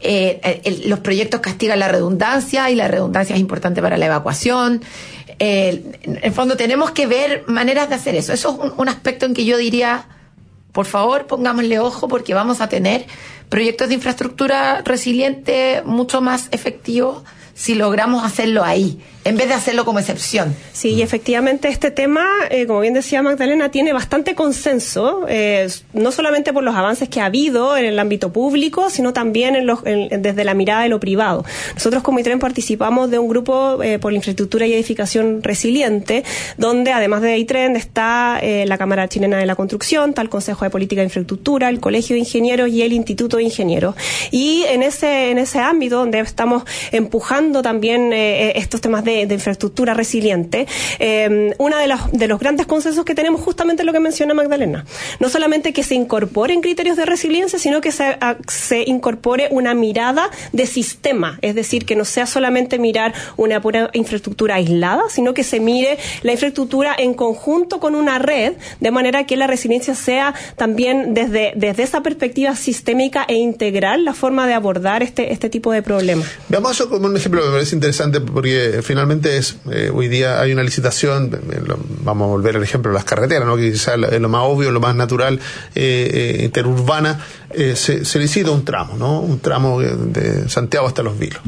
Speaker 3: Los proyectos castigan la redundancia, y la redundancia es importante para la evacuación. En el fondo tenemos que ver maneras de hacer eso. Eso es un aspecto en que yo diría, por favor, pongámosle ojo, porque vamos a tener proyectos de infraestructura resiliente mucho más efectivos si logramos hacerlo ahí, en vez de hacerlo como excepción.
Speaker 4: Sí, y efectivamente este tema, como bien decía Magdalena, tiene bastante consenso, no solamente por los avances que ha habido en el ámbito público, sino también desde la mirada de lo privado. Nosotros como ITREN participamos de un grupo por la infraestructura y edificación resiliente, donde además de ITREN está la Cámara Chilena de la Construcción, está el Consejo de Política de Infraestructura, el Colegio de Ingenieros y el Instituto de Ingenieros. Y en ese ámbito donde estamos empujando también estos temas de infraestructura resiliente, uno de los grandes consensos que tenemos justamente lo que menciona Magdalena. No solamente que se incorporen criterios de resiliencia, sino que se incorpore una mirada de sistema, es decir, que no sea solamente mirar una pura infraestructura aislada, sino que se mire la infraestructura en conjunto con una red, de manera que la resiliencia sea también desde esa perspectiva sistémica e integral la forma de abordar este tipo de problemas.
Speaker 2: Veamos eso como un ejemplo que me parece interesante, porque finalmente hoy día hay una licitación, vamos a volver al ejemplo de las carreteras, ¿no? Que quizás es lo más obvio, lo más natural, interurbana, se licita un tramo, ¿no? Un tramo de Santiago hasta Los Vilos.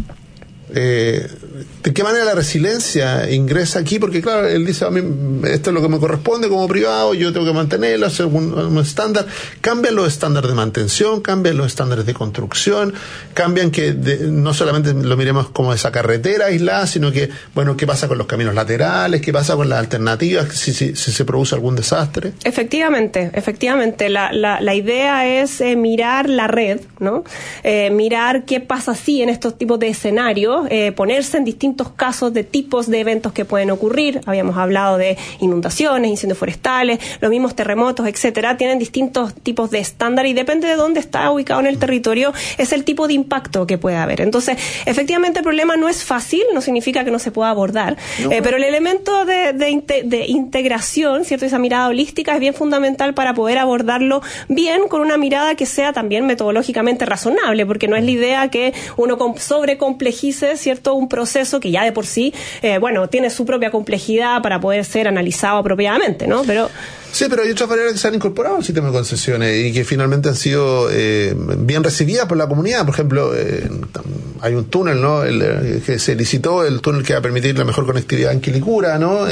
Speaker 2: ¿De qué manera la resiliencia ingresa aquí? Porque claro, él dice, a mí esto es lo que me corresponde como privado, yo tengo que mantenerlo, hacer un estándar. Cambian los estándares de mantención, cambian los estándares de construcción, cambian que no solamente lo miremos como esa carretera aislada, sino que, bueno, ¿qué pasa con los caminos laterales? ¿Qué pasa con las alternativas si se produce algún desastre?
Speaker 4: Efectivamente. La idea es mirar la red, ¿no? Mirar qué pasa si en estos tipos de escenarios, ponerse en distintos casos de tipos de eventos que pueden ocurrir. Habíamos hablado de inundaciones, incendios forestales, los mismos terremotos, etcétera. Tienen distintos tipos de estándar y depende de dónde está ubicado en el territorio, es el tipo de impacto que puede haber. Entonces, efectivamente el problema no es fácil, no significa que no se pueda abordar, pero el elemento de integración, ¿cierto? Esa mirada holística es bien fundamental para poder abordarlo bien, con una mirada que sea también metodológicamente razonable, porque no es la idea que uno sobrecomplejice, ¿cierto? Un proceso que ya de por sí, tiene su propia complejidad para poder ser analizado apropiadamente, ¿no?
Speaker 2: Sí, pero hay otras variables que se han incorporado al sistema de concesiones y que finalmente han sido bien recibidas por la comunidad. Por ejemplo, hay un túnel, ¿no? Que se licitó, el túnel que va a permitir la mejor conectividad en Quilicura, ¿no?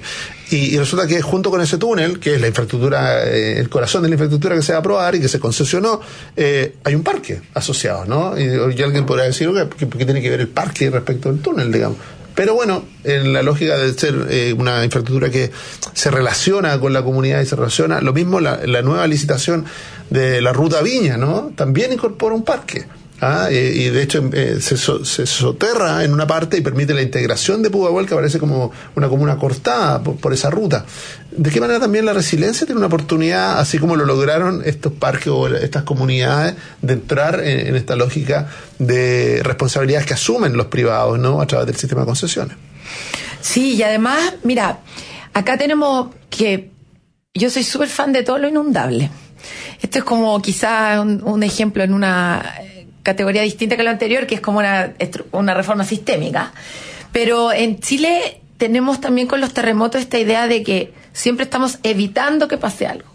Speaker 2: Y resulta que junto con ese túnel, que es la infraestructura, el corazón de la infraestructura que se va a aprobar y que se concesionó, hay un parque asociado, ¿no? Y alguien podrá decir, ¿qué tiene que ver el parque respecto al túnel, digamos? Pero bueno, en la lógica de ser una infraestructura que se relaciona con la comunidad y se relaciona, lo mismo la nueva licitación de la Ruta Viña, ¿no? También incorpora un parque. Y de hecho se soterra en una parte y permite la integración de Pudahuel, que aparece como una comuna cortada por esa ruta. ¿De qué manera también la resiliencia tiene una oportunidad, así como lo lograron estos parques o estas comunidades, de entrar en esta lógica de responsabilidades que asumen los privados, ¿no? A través del sistema de concesiones?
Speaker 3: Sí, y además, mira, acá tenemos que yo soy súper fan de todo lo inundable. Esto es como quizás un ejemplo en una categoría distinta que lo anterior, que es como una reforma sistémica. Pero en Chile tenemos también con los terremotos esta idea de que siempre estamos evitando que pase algo.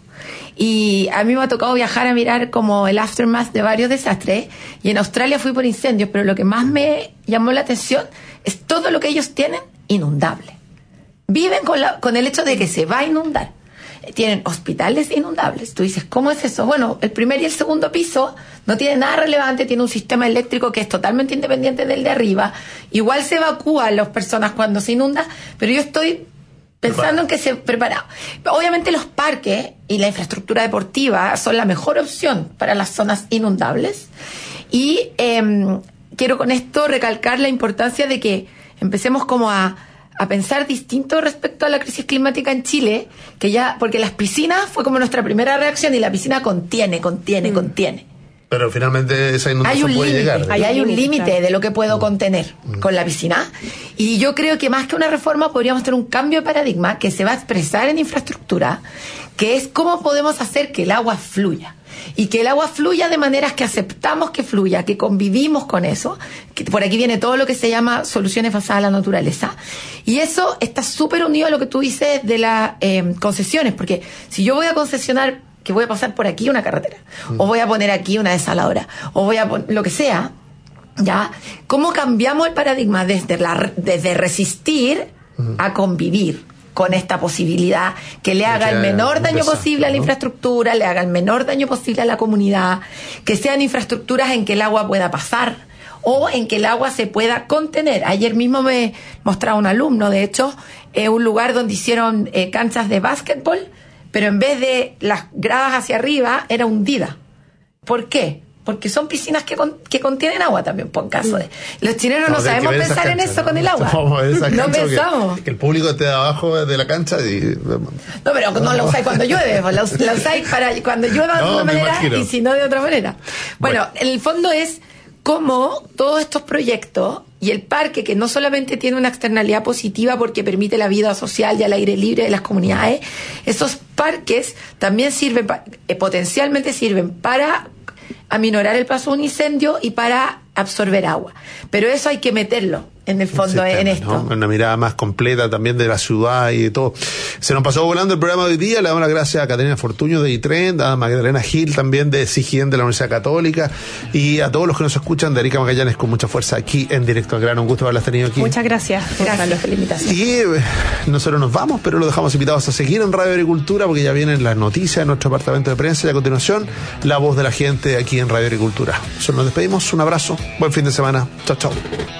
Speaker 3: Y a mí me ha tocado viajar a mirar como el aftermath de varios desastres, y en Australia fui por incendios, pero lo que más me llamó la atención es todo lo que ellos tienen inundable. Viven con el hecho de que se va a inundar. Tienen hospitales inundables. Tú dices, ¿cómo es eso? Bueno, el primer y el segundo piso no tiene nada relevante, tiene un sistema eléctrico que es totalmente independiente del de arriba. Igual se evacúan las personas cuando se inunda, pero yo estoy pensando en que se preparado. Obviamente los parques y la infraestructura deportiva son la mejor opción para las zonas inundables. Y quiero con esto recalcar la importancia de que empecemos como a pensar distinto respecto a la crisis climática en Chile, porque las piscinas fue como nuestra primera reacción, y la piscina contiene.
Speaker 2: Pero finalmente esa inundación puede llegar.
Speaker 3: Hay un límite de lo que puedo contener con la piscina. Y yo creo que más que una reforma podríamos tener un cambio de paradigma que se va a expresar en infraestructura, que es cómo podemos hacer que el agua fluya. Y que el agua fluya de maneras que aceptamos que fluya, que convivimos con eso. Que por aquí viene todo lo que se llama soluciones basadas en la naturaleza. Y eso está súper unido a lo que tú dices de las concesiones. Porque si yo voy a concesionar que voy a pasar por aquí una carretera, o voy a poner aquí una desaladora, o voy a poner lo que sea, ¿ya? ¿Cómo cambiamos el paradigma desde resistir a convivir con esta posibilidad que le haga el menor daño posible a la infraestructura, le haga el menor daño posible a la comunidad, que sean infraestructuras en que el agua pueda pasar o en que el agua se pueda contener? Ayer mismo me mostraba un alumno, de hecho, un lugar donde hicieron canchas de básquetbol, pero en vez de las gradas hacia arriba, era hundida. ¿Por qué? Porque son piscinas que contienen agua también, por caso de... Los chilenos no sabemos pensar en eso con el agua. No pensamos.
Speaker 2: Que el público esté abajo de la cancha y...
Speaker 3: No, pero no la usáis cuando llueve, la usáis para cuando llueva de una manera y si no de otra manera. Bueno, en el fondo es cómo todos estos proyectos y el parque, que no solamente tiene una externalidad positiva porque permite la vida social y al aire libre de las comunidades, esos parques también sirven, potencialmente sirven para aminorar el paso de un incendio y para absorber agua. Pero eso hay que meterlo en el fondo en esto.
Speaker 2: ¿No? Una mirada más completa también de la ciudad y de todo. Se nos pasó volando el programa de hoy día. Le damos las gracias a Catalina Fortuño de ITREN, a Magdalena Gil también de SIGIEN de la Universidad Católica y a todos los que nos escuchan de Erika Magallanes con mucha fuerza aquí en Directo al Grano. Un gusto haberlas tenido aquí.
Speaker 4: Muchas gracias.
Speaker 3: Gracias por la invitación.
Speaker 2: Y nosotros nos vamos, pero los dejamos invitados a seguir en Radio Agricultura porque ya vienen las noticias de nuestro departamento de prensa y a continuación la voz de la gente aquí en Radio Agricultura. Nosotros nos despedimos. Un abrazo. Buen fin de semana. Chao, chao.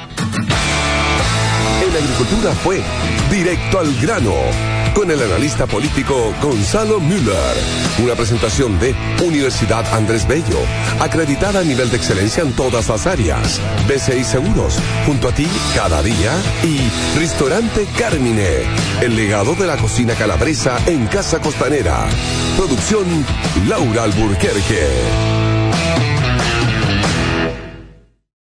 Speaker 1: En Agricultura fue Directo al Grano con el analista político Gonzalo Müller. Una presentación de Universidad Andrés Bello, acreditada a nivel de excelencia en todas las áreas. BCI Seguros, junto a ti cada día. Y Restaurante Carmine, el legado de la cocina calabresa en Casa Costanera. Producción Laura Alburquerque.